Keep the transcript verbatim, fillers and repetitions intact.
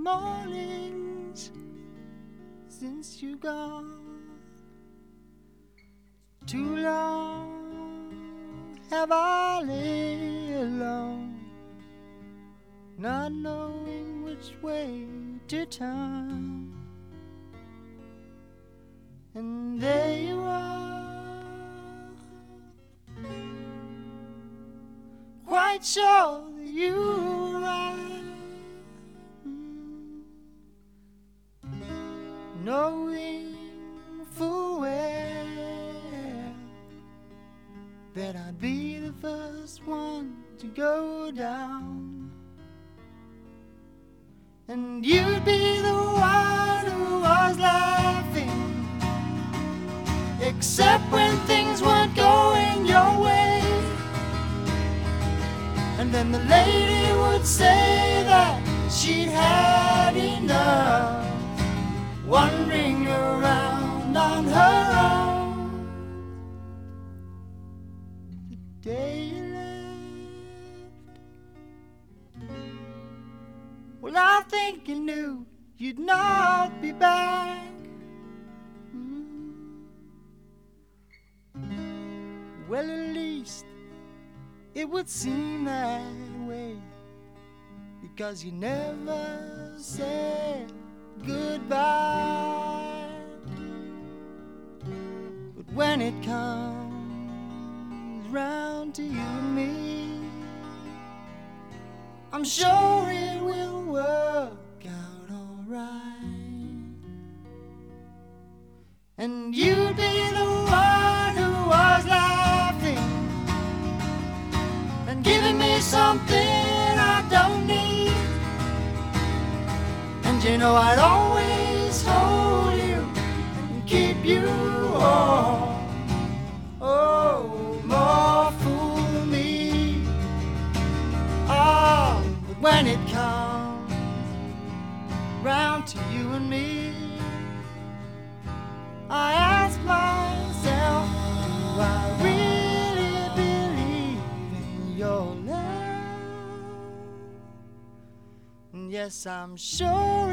mornings since you're gone. Too long have I lay alone, not knowing which way to turn. And there you are, quite sure that you were right, knowing full well that I'd be the first one to go down, and you'd be the one who was laughing, except when things weren't going your way. And then the lady would say that she'd had enough, wandering around on her own. The day you left, well, I think you knew you'd not be back. Well, at least it would seem that way, because you never said goodbye. But when it comes round to you and me, I'm sure it will work out alright. And you'd be the one who was laughing and giving me something I don't need. And you know I'd always hold you and keep you warm. Oh, more fool me. Oh, but when it comes round to you and me, I ask myself, do I really believe in your love? And yes, I'm sure